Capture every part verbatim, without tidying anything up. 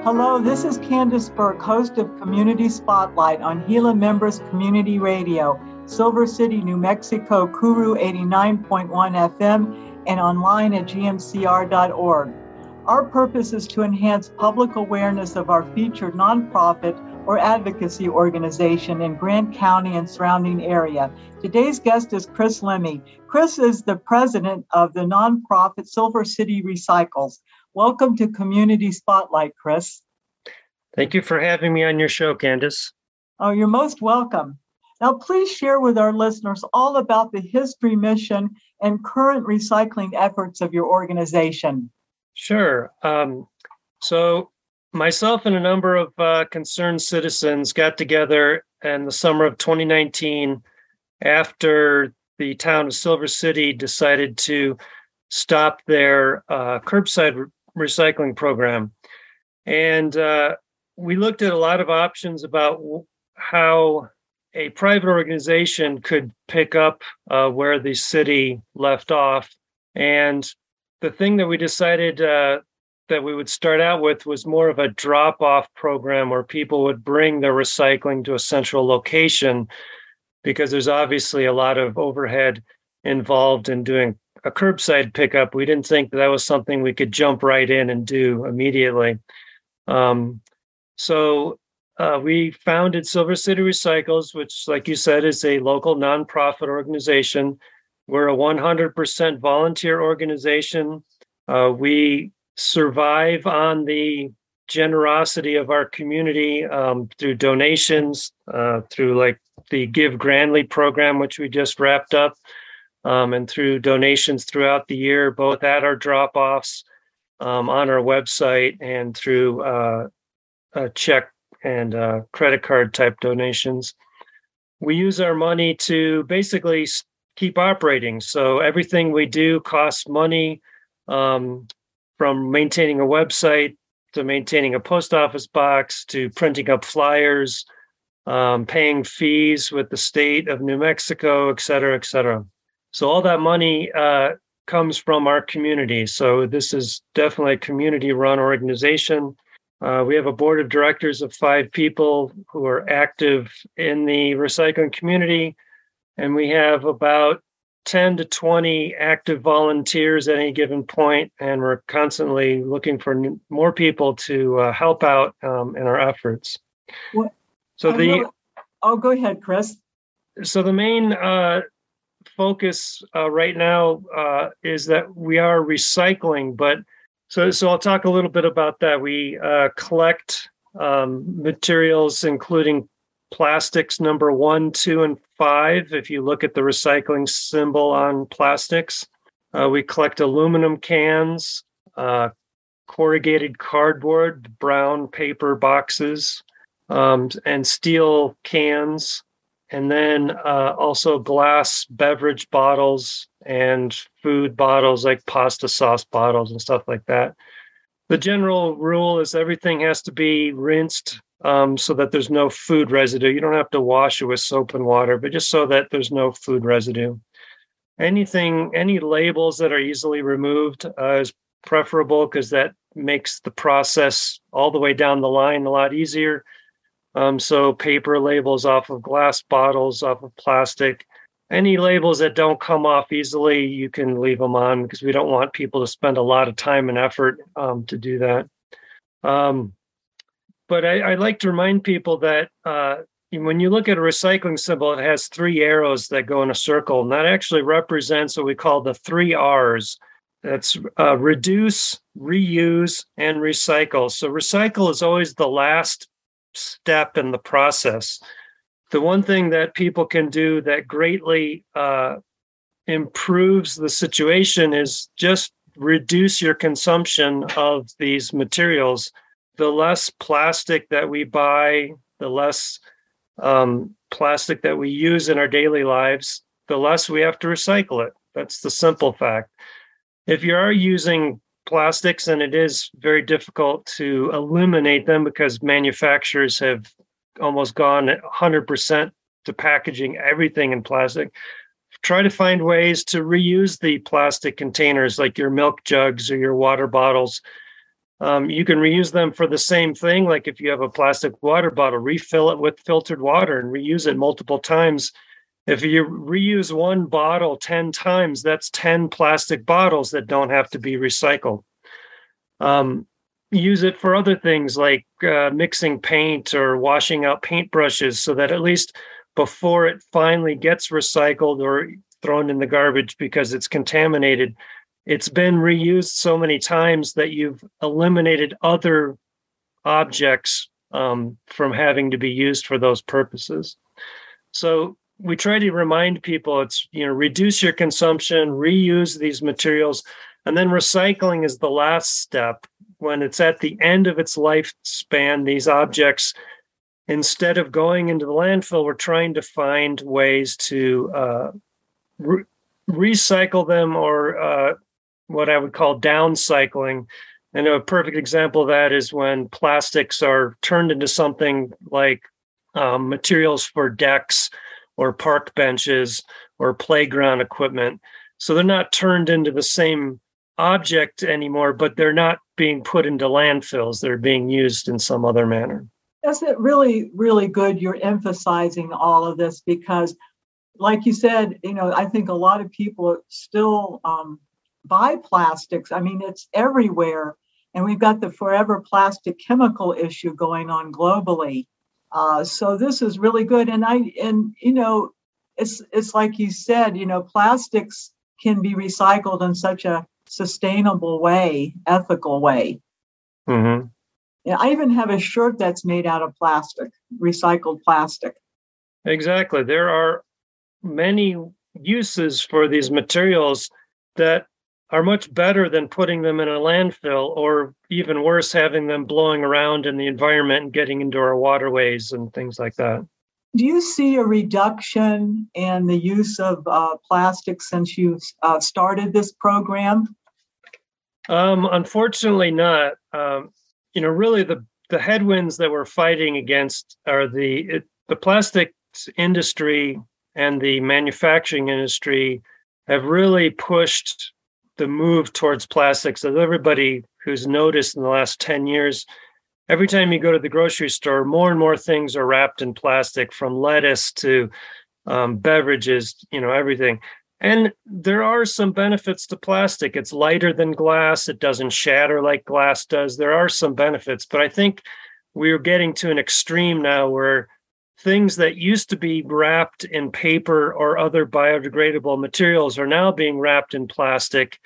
Hello, this is Candace Burke, host of Community Spotlight on Gila Members Community Radio, Silver City, New Mexico, Kuru eighty-nine point one F M, and online at G M C R dot org. Our purpose is to enhance public awareness of our featured nonprofit or advocacy organization in Grant County and surrounding area. Today's guest is Chris Lemme. Chris is the president of the nonprofit Silver City Recycles. Welcome to Community Spotlight, Chris. Thank you for having me on your show, Candace. Oh, you're most welcome. Now, please share with our listeners all about the history, mission, and current recycling efforts of your organization. Sure. Um, so myself and a number of uh, concerned citizens got together in the summer of twenty nineteen after the town of Silver City decided to stop their uh, curbside re- recycling program. And uh, we looked at a lot of options about how a private organization could pick up uh, where the city left off. And the thing that we decided uh, that we would start out with was more of a drop-off program where people would bring their recycling to a central location, because there's obviously a lot of overhead involved in doing a curbside pickup. We didn't think that, that was something we could jump right in and do immediately. Um, so uh, we founded Silver City Recycles, which, like you said, is a local nonprofit organization. We're a one hundred percent volunteer organization. Uh, we survive on the generosity of our community um, through donations, uh, through like the Give Grandly program, which we just wrapped up, um, and through donations throughout the year, both at our drop-offs, um, on our website, and through uh, a check and uh, credit card type donations. We use our money to basically keep operating. So everything we do costs money, um, from maintaining a website to maintaining a post office box to printing up flyers, um, paying fees with the state of New Mexico, et cetera, et cetera. So all that money uh, comes from our community. So this is definitely a community-run organization. Uh, we have a board of directors of five people who are active in the recycling community, and we have about ten to twenty active volunteers at any given point, and we're constantly looking for n- more people to uh, help out um, in our efforts. What? So the will, oh, go ahead, Chris. So the main uh, focus uh, right now uh, is that we are recycling, but so so I'll talk a little bit about that. We uh, collect um, materials, including plastics number one, two, and five. If you look at the recycling symbol on plastics, uh, we collect aluminum cans, uh, corrugated cardboard, brown paper boxes, um, and steel cans, and then uh, also glass beverage bottles and food bottles like pasta sauce bottles and stuff like that. The general rule is everything has to be rinsed um, so that there's no food residue. You don't have to wash it with soap and water, but just so that there's no food residue. Anything, any labels that are easily removed uh, is preferable, because that makes the process all the way down the line a lot easier. Um, so paper labels off of glass bottles, off of plastic. Any labels that don't come off easily, you can leave them on, because we don't want people to spend a lot of time and effort um, to do that. Um, but I, I like to remind people that uh, when you look at a recycling symbol, it has three arrows that go in a circle, and that actually represents what we call the three R's. That's uh, reduce, reuse, and recycle. So recycle is always the last step in the process. The one thing that people can do that greatly uh, improves the situation is just reduce your consumption of these materials. The less plastic that we buy, the less um, plastic that we use in our daily lives, the less we have to recycle it. That's the simple fact. If you are using plastics, and it is very difficult to eliminate them because manufacturers have almost gone one hundred percent to packaging everything in plastic, try to find ways to reuse the plastic containers, like your milk jugs or your water bottles. Um, you can reuse them for the same thing. Like if you have a plastic water bottle, refill it with filtered water and reuse it multiple times. If you reuse one bottle ten times, that's ten plastic bottles that don't have to be recycled. Um, use it for other things like uh, mixing paint or washing out paintbrushes so that at least before it finally gets recycled or thrown in the garbage because it's contaminated, it's been reused so many times that you've eliminated other objects um, from having to be used for those purposes. So we try to remind people it's, you know, reduce your consumption, reuse these materials, and then recycling is the last step. When it's at the end of its lifespan, these objects, instead of going into the landfill, we're trying to find ways to uh, re- recycle them or uh, what I would call downcycling. And a perfect example of that is when plastics are turned into something like um, materials for decks or park benches or playground equipment. So they're not turned into the same object anymore, but they're not being put into landfills. They're being used in some other manner. That's it really, really good. You're emphasizing all of this because, like you said, you know, I think a lot of people still um, buy plastics. I mean, it's everywhere. And we've got the forever plastic chemical issue going on globally. Uh, so this is really good. And I, and, you know, it's, it's like you said, you know, plastics can be recycled in such a sustainable way, ethical way. Mm-hmm. Yeah, I even have a shirt that's made out of plastic, recycled plastic. Exactly. There are many uses for these materials that are much better than putting them in a landfill, or even worse, having them blowing around in the environment and getting into our waterways and things like that. Do you see a reduction in the use of uh, plastic since you uh, started this program? Um, unfortunately not. Um, you know, really the, the headwinds that we're fighting against are the, it, the plastics industry and the manufacturing industry have really pushed the move towards plastics. As everybody who's noticed in the last ten years, every time you go to the grocery store, more and more things are wrapped in plastic, from lettuce to um, beverages, you know, everything. And there are some benefits to plastic. It's lighter than glass. It doesn't shatter like glass does. There are some benefits, but I think we're getting to an extreme now where things that used to be wrapped in paper or other biodegradable materials are now being wrapped in plastic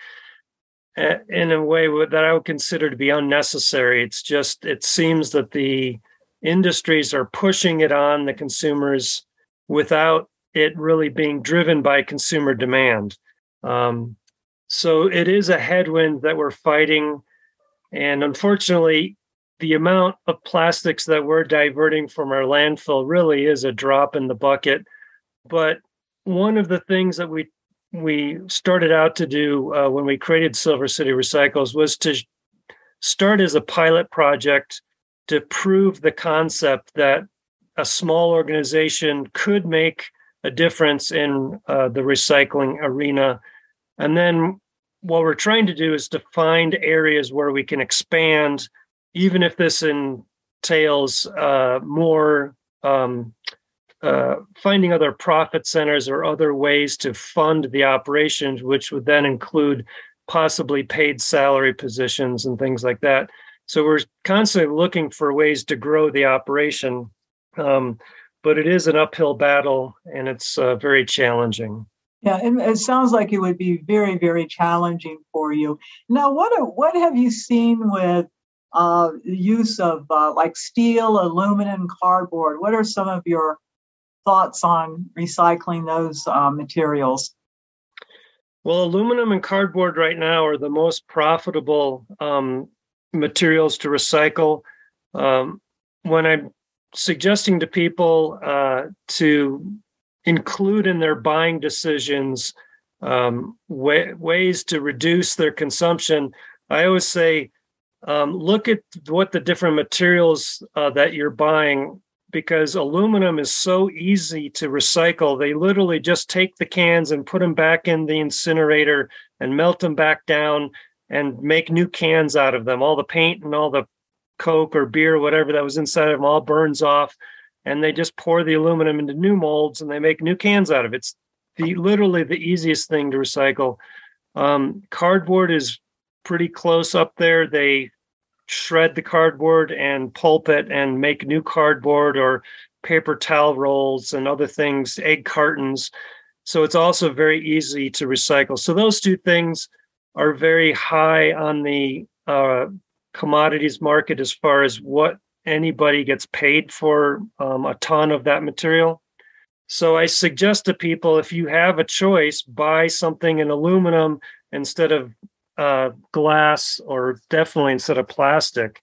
in a way that I would consider to be unnecessary. It's just, it seems that the industries are pushing it on the consumers without it really being driven by consumer demand. Um, so it is a headwind that we're fighting. And unfortunately, the amount of plastics that we're diverting from our landfill really is a drop in the bucket. But one of the things that we we started out to do uh, when we created Silver City Recycles was to start as a pilot project to prove the concept that a small organization could make a difference in uh, the recycling arena. And then what we're trying to do is to find areas where we can expand, even if this entails uh, more um, uh, finding other profit centers or other ways to fund the operations, which would then include possibly paid salary positions and things like that. So we're constantly looking for ways to grow the operation, um, but it is an uphill battle and it's uh, very challenging. Yeah, and it sounds like it would be very, very challenging for you. Now, what are, what have you seen with uh, the use of uh, like steel, aluminum, cardboard? What are some of your thoughts on recycling those uh, materials? Well, aluminum and cardboard right now are the most profitable um, materials to recycle. Um, when I'm suggesting to people uh, to include in their buying decisions um, way, ways to reduce their consumption, I always say, um, look at what the different materials uh, that you're buying, because aluminum is so easy to recycle. They literally just take the cans and put them back in the incinerator and melt them back down, and make new cans out of them. All the paint and all the Coke or beer, whatever that was inside of them, all burns off, and they just pour the aluminum into new molds and they make new cans out of it. It's the literally the easiest thing to recycle. Um, cardboard is pretty close up there. They shred the cardboard and pulp it and make new cardboard or paper towel rolls and other things, egg cartons. So it's also very easy to recycle. So those two things are very high on the uh, commodities market as far as what anybody gets paid for um, a ton of that material. So I suggest to people, if you have a choice, buy something in aluminum instead of uh, glass, or definitely instead of plastic.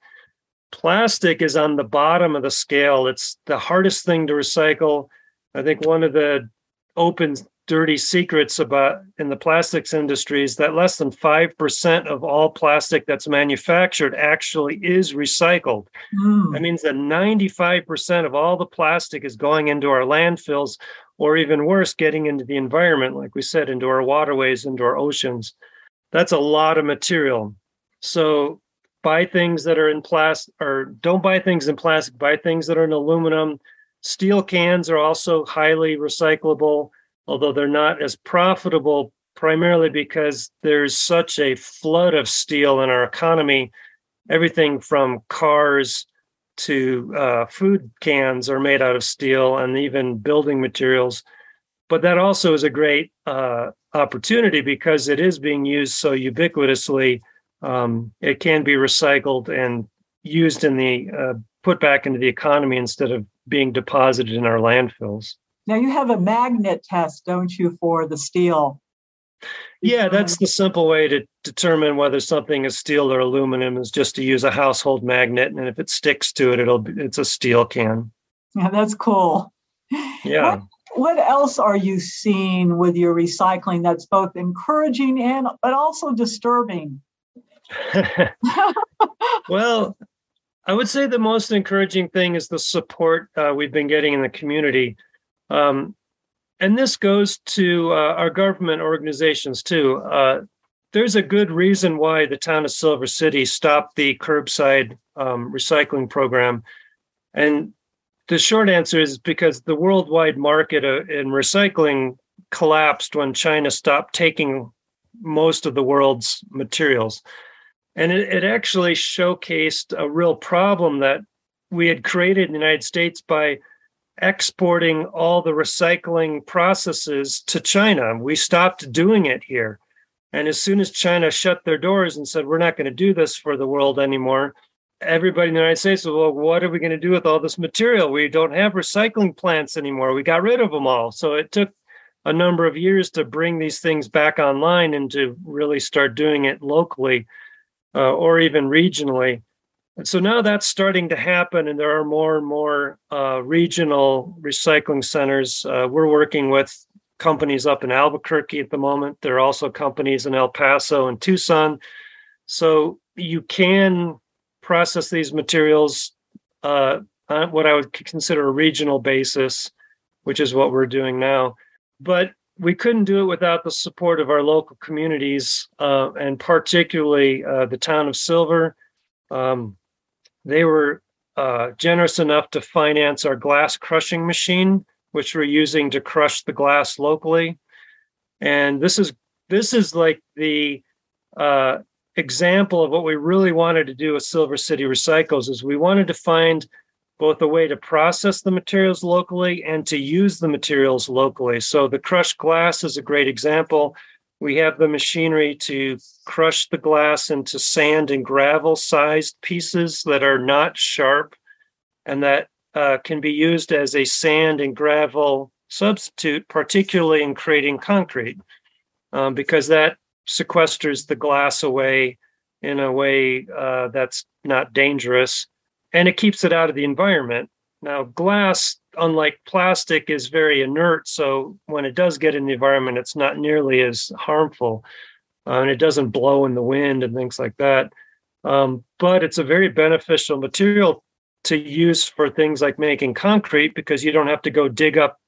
Plastic is on the bottom of the scale. It's the hardest thing to recycle. I think one of the open, dirty secrets about in the plastics industry is that less than five percent of all plastic that's manufactured actually is recycled. Mm. That means that ninety-five percent of all the plastic is going into our landfills, or even worse, getting into the environment, like we said, into our waterways, into our oceans. That's a lot of material. So buy things that are in plastic, or don't buy things in plastic, buy things that are in aluminum. Steel cans are also highly recyclable, although they're not as profitable, primarily because there's such a flood of steel in our economy. Everything from cars to uh, food cans are made out of steel, and even building materials. But that also is a great uh, opportunity because it is being used so ubiquitously. Um, it can be recycled and used in the, uh, put back into the economy instead of being deposited in our landfills. Now you have a magnet test, don't you, for the steel? Yeah, that's the simple way to determine whether something is steel or aluminum, is just to use a household magnet, and if it sticks to it, it'll be, it's a steel can. Yeah, that's cool. Yeah. What, what else are you seeing with your recycling that's both encouraging and but also disturbing? Well, I would say the most encouraging thing is the support uh, we've been getting in the community. Um, and this goes to uh, our government organizations too. Uh, there's a good reason why the town of Silver City stopped the curbside um, recycling program. And the short answer is because the worldwide market uh, in recycling collapsed when China stopped taking most of the world's materials. And it, it actually showcased a real problem that we had created in the United States by exporting all the recycling processes to China. We stopped doing it here. And as soon as China shut their doors and said, we're not going to do this for the world anymore, everybody in the United States said, well, what are we going to do with all this material? We don't have recycling plants anymore. We got rid of them all. So it took a number of years to bring these things back online and to really start doing it locally uh, or even regionally. And so now that's starting to happen, and there are more and more uh, regional recycling centers. Uh, we're working with companies up in Albuquerque at the moment. There are also companies in El Paso and Tucson. So you can process these materials uh, on what I would consider a regional basis, which is what we're doing now. But we couldn't do it without the support of our local communities, uh, and particularly uh, the town of Silver. Um, They were uh, generous enough to finance our glass crushing machine, which we're using to crush the glass locally. And this is this is like the uh, example of what we really wanted to do with Silver City Recycles. Is we wanted to find both a way to process the materials locally and to use the materials locally. So the crushed glass is a great example. We have the machinery to crush the glass into sand and gravel sized pieces that are not sharp and that uh, can be used as a sand and gravel substitute, particularly in creating concrete, um, because that sequesters the glass away in a way uh, that's not dangerous, and it keeps it out of the environment. Now, glass, unlike plastic, is very inert, so when it does get in the environment, it's not nearly as harmful, uh, and it doesn't blow in the wind and things like that. Um, but it's a very beneficial material to use for things like making concrete, because you don't have to go dig up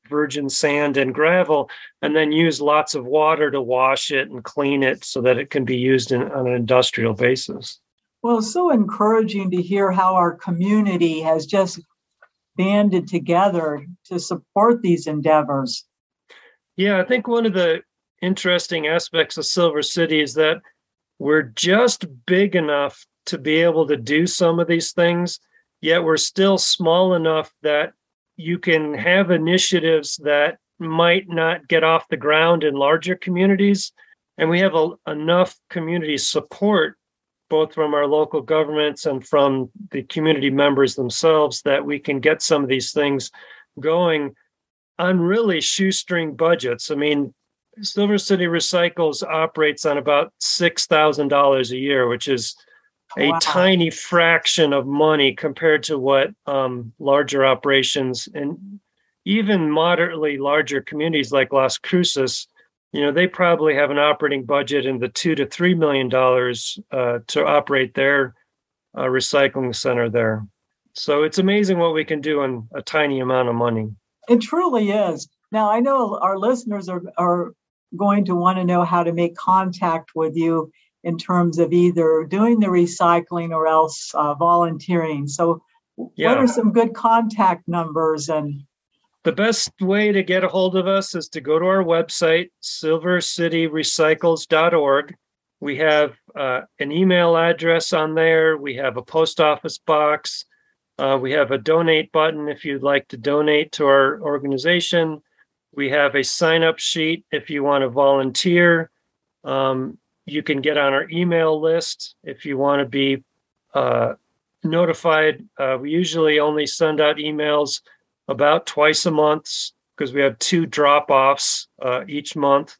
virgin sand and gravel, and then use lots of water to wash it and clean it so that it can be used in, on an industrial basis. Well, it's so encouraging to hear how our community has just banded together to support these endeavors. Yeah, I think one of the interesting aspects of Silver City is that we're just big enough to be able to do some of these things, yet we're still small enough that you can have initiatives that might not get off the ground in larger communities. And we have a, enough community support, both from our local governments and from the community members themselves, that we can get some of these things going on really shoestring budgets. I mean, Silver City Recycles operates on about six thousand dollars a year, which is a Wow. tiny fraction of money compared to what um, larger operations and even moderately larger communities like Las Cruces, you know, they probably have an operating budget in the two to three million dollars uh, to operate their uh, recycling center there. So it's amazing what we can do on a tiny amount of money. It truly is. Now, I know our listeners are, are going to want to know how to make contact with you in terms of either doing the recycling or else uh, volunteering. So Yeah. what are some good contact numbers? And the best way to get a hold of us is to go to our website, silver city recycles dot org. We have uh, an email address on there. We have a post office box. Uh, we have a donate button if you'd like to donate to our organization. We have a sign-up sheet if you want to volunteer. Um, you can get on our email list if you want to be uh, notified. Uh, we usually only send out emails about twice a month because we have two drop-offs uh, each month.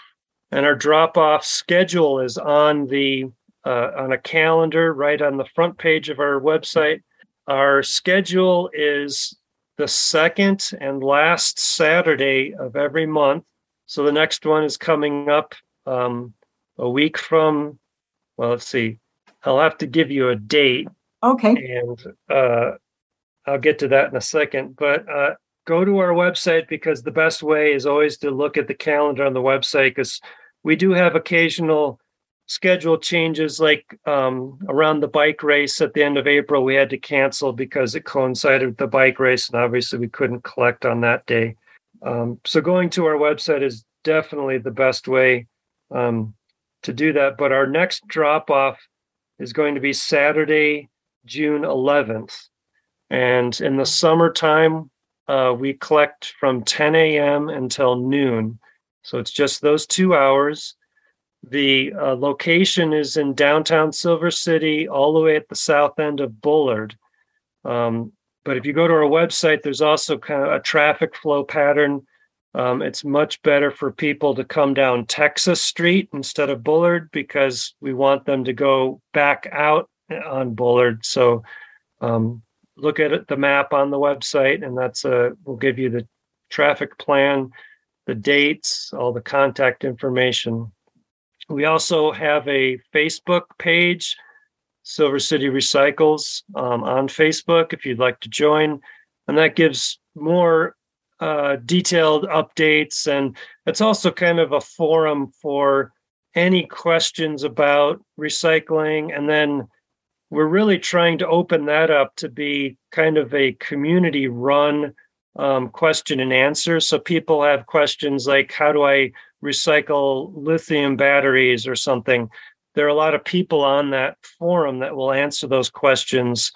And our drop-off schedule is on the uh, on a calendar right on the front page of our website. Our schedule is the second and last Saturday of every month. So the next one is coming up um, a week from, well, let's see, I'll have to give you a date. okay, And uh, I'll get to that in a second. But uh, go to our website, because the best way is always to look at the calendar on the website, because we do have occasional schedule changes, like um, around the bike race at the end of April, we had to cancel because it coincided with the bike race, and obviously we couldn't collect on that day. Um, so going to our website is definitely the best way um, to do that. But our next drop-off is going to be Saturday, June eleventh. And in the summertime, uh, we collect from ten a.m. until noon. So it's just those two hours. The uh, location is in downtown Silver City, all the way at the south end of Bullard. Um, but if you go to our website, there's also kind of a traffic flow pattern. Um, it's much better for people to come down Texas Street instead of Bullard, because we want them to go back out on Bullard. So um, look at it, the map on the website, and that's a, we'll give you the traffic plan, the dates, all the contact information. We also have a Facebook page, Silver City Recycles, um, on Facebook, if you'd like to join. And that gives more uh, detailed updates. And it's also kind of a forum for any questions about recycling. And then we're really trying to open that up to be kind of a community-run um, question and answer. So people have questions like, how do I recycle lithium batteries or something? There are a lot of people on that forum that will answer those questions.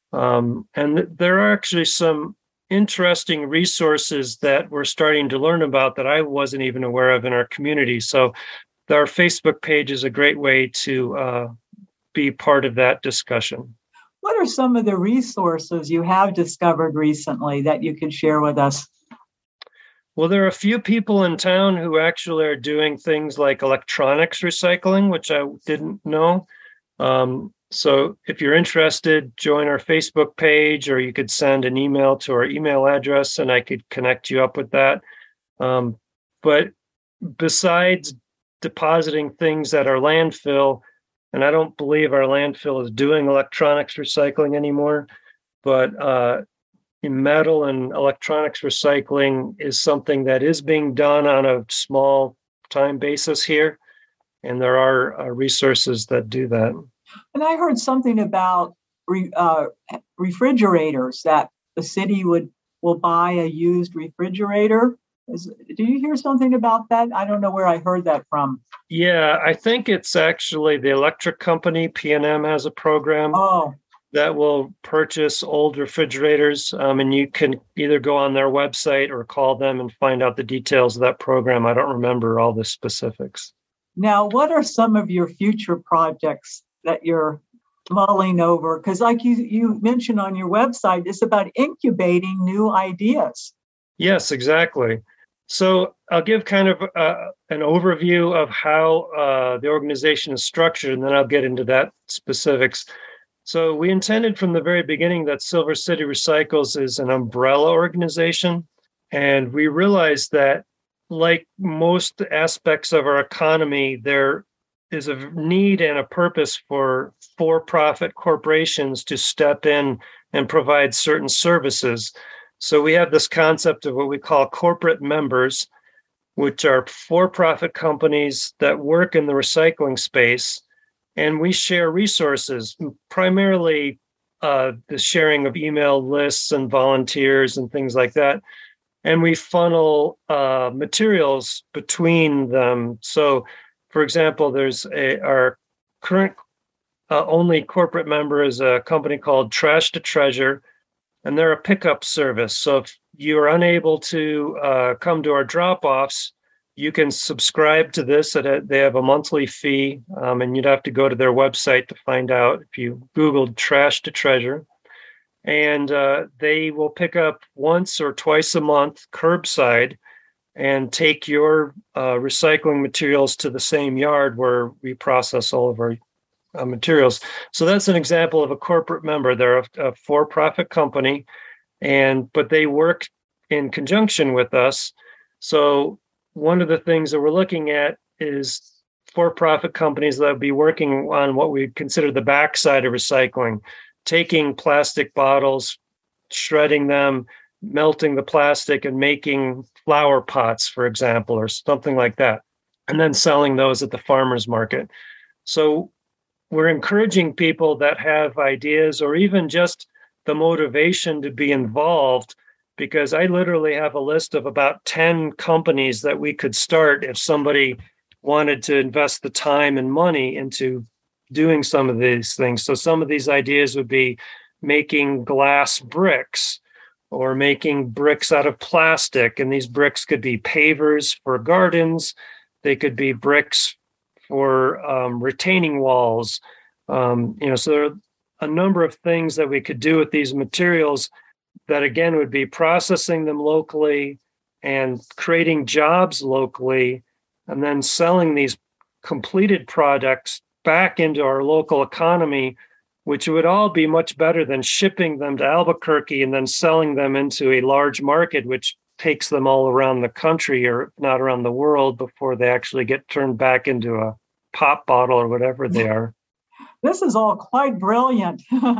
Um, and there are actually some interesting resources that we're starting to learn about that I wasn't even aware of in our community. So our Facebook page is a great way to uh, be part of that discussion. what are some of the resources you have discovered recently that you could share with us? Well, there are a few people in town who actually are doing things like electronics recycling, which I didn't know. Um, so if you're interested, join our Facebook page, or you could send an email to our email address and I could connect you up with that. Um, but besides depositing things at our landfill, and I don't believe our landfill is doing electronics recycling anymore, but uh, metal and electronics recycling is something that is being done on a small time basis here. And there are uh, resources that do that. And I heard something about re, uh, refrigerators, that the city would will buy a used refrigerator. Is, do you hear something about that? I don't know where I heard that from. Yeah, I think it's actually the electric company, P and M, has a program oh. that will purchase old refrigerators. Um, and you can either go on their website or call them and find out the details of that program. I don't remember all the specifics. Now, what are some of your future projects that you're mulling over? Because like you, you mentioned on your website, it's about incubating new ideas. Yes, exactly. So I'll give kind of uh, an overview of how uh, the organization is structured, and then I'll get into that specifics. So we intended from the very beginning that Silver City Recycles is an umbrella organization. And we realized that, like most aspects of our economy, there is a need and a purpose for for-profit corporations to step in and provide certain services. So we have this concept of what we call corporate members, which are for-profit companies that work in the recycling space. And we share resources, primarily uh, the sharing of email lists and volunteers and things like that. And we funnel uh, materials between them. So, for example, there's a our current uh, only corporate member is a company called Trash to Treasure, and they're a pickup service. So if you're unable to uh, come to our drop-offs, you can subscribe to this. At a, they have a monthly fee, um, and you'd have to go to their website to find out if you Googled Trash to Treasure. And uh, they will pick up once or twice a month curbside and take your uh, recycling materials to the same yard where we process all of our uh, materials. So that's an example of a corporate member. They're a, a for-profit company, and but they work in conjunction with us. So one of the things that we're looking at is for-profit companies that will be working on what we consider the backside of recycling, taking plastic bottles, shredding them, melting the plastic, and making flower pots, for example, or something like that, and then selling those at the farmer's market. So we're encouraging people that have ideas or even just the motivation to be involved, because I literally have a list of about ten companies that we could start if somebody wanted to invest the time and money into doing some of these things. So some of these ideas would be making glass bricks or making bricks out of plastic. And these bricks could be pavers for gardens. They could be bricks for um, retaining walls. Um, you know, so there are a number of things that we could do with these materials that, again, would be processing them locally and creating jobs locally, and then selling these completed products back into our local economy, which would all be much better than shipping them to Albuquerque and then selling them into a large market, which takes them all around the country, or not around the world, before they actually get turned back into a pop bottle or whatever they are. This is all quite brilliant,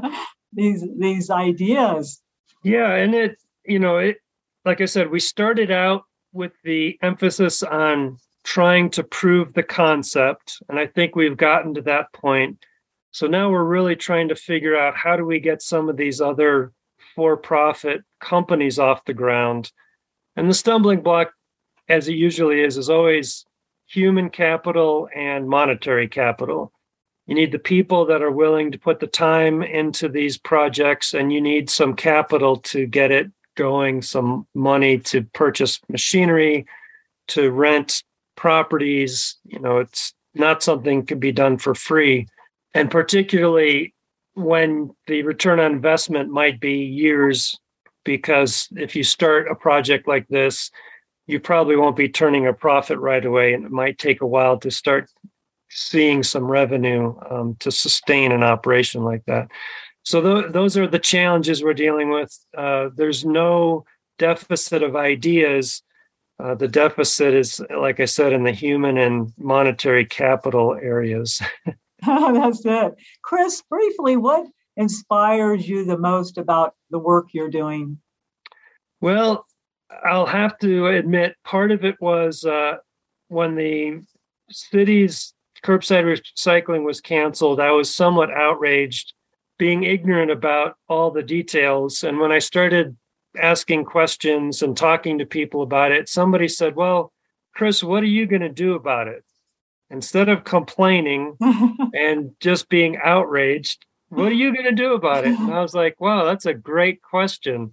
these these ideas. Yeah, and it, you know, it, like I said, we started out with the emphasis on trying to prove the concept, and I think we've gotten to that point. So now we're really trying to figure out, how do we get some of these other for-profit companies off the ground? And the stumbling block, as it usually is, is always human capital and monetary capital. You need the people that are willing to put the time into these projects, and you need some capital to get it going, some money to purchase machinery, to rent properties. You know, it's not something that can be done for free. And particularly when the return on investment might be years, because if you start a project like this, you probably won't be turning a profit right away, and it might take a while to start seeing some revenue um, to sustain an operation like that. So th- those are the challenges we're dealing with. Uh, there's no deficit of ideas. Uh, the deficit is, like I said, in the human and monetary capital areas. That's it. Chris, briefly, what inspires you the most about the work you're doing? Well, I'll have to admit part of it was uh, when the city's curbside recycling was canceled, I was somewhat outraged, being ignorant about all the details. And when I started asking questions and talking to people about it, somebody said, well, Chris, what are you going to do about it? Instead of complaining and just being outraged, what are you going to do about it? And I was like, wow, that's a great question.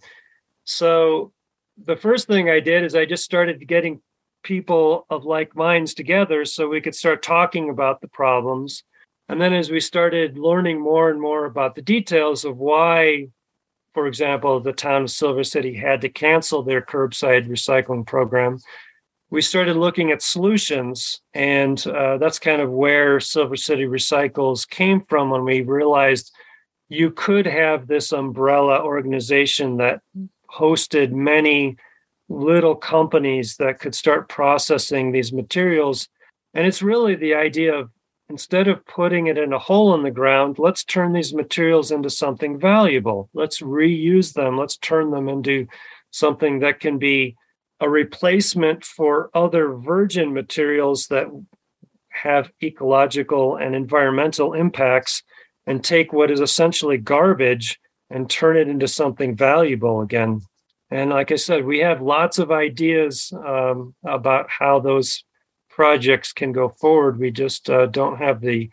So the first thing I did is I just started getting people of like minds together so we could start talking about the problems. And then as we started learning more and more about the details of why, for example, the town of Silver City had to cancel their curbside recycling program, we started looking at solutions. And uh, that's kind of where Silver City Recycles came from, when we realized you could have this umbrella organization that hosted many little companies that could start processing these materials. And it's really the idea of, instead of putting it in a hole in the ground, let's turn these materials into something valuable. Let's reuse them. Let's turn them into something that can be a replacement for other virgin materials that have ecological and environmental impacts, and take what is essentially garbage and turn it into something valuable again. And like I said, we have lots of ideas um, about how those projects can go forward. We just uh, don't have the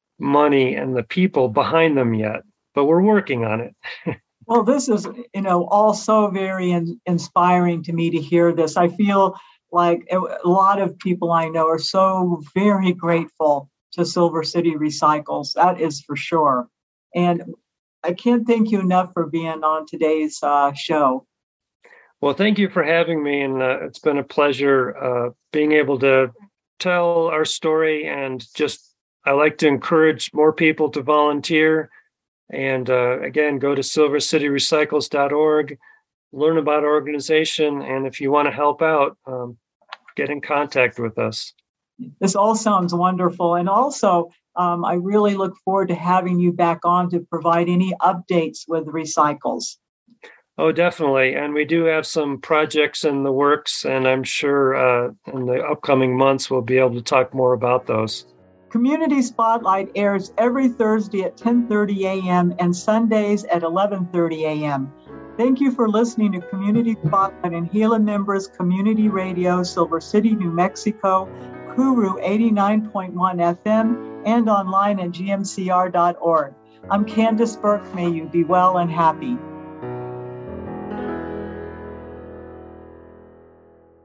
money and the people behind them yet, but we're working on it. Well, this is, you know, also very in- inspiring to me to hear this. I feel like a lot of people I know are so very grateful to Silver City Recycles. That is for sure. And I can't thank you enough for being on today's uh, show. Well, thank you for having me. And uh, it's been a pleasure uh, being able to tell our story. And just, I like to encourage more people to volunteer. And uh, again, go to silver city recycles dot org, learn about our organization. And if you want to help out, um, get in contact with us. This all sounds wonderful. And also, um, I really look forward to having you back on to provide any updates with Recycles. Oh, definitely. And we do have some projects in the works, and I'm sure uh, in the upcoming months, we'll be able to talk more about those. Community Spotlight airs every Thursday at ten thirty a.m. and Sundays at eleven thirty a.m. Thank you for listening to Community Spotlight and Gila Members Community Radio, Silver City, New Mexico, Kuru eighty-nine point one F M, and online at G M C R dot org. I'm Candace Burke. May you be well and happy.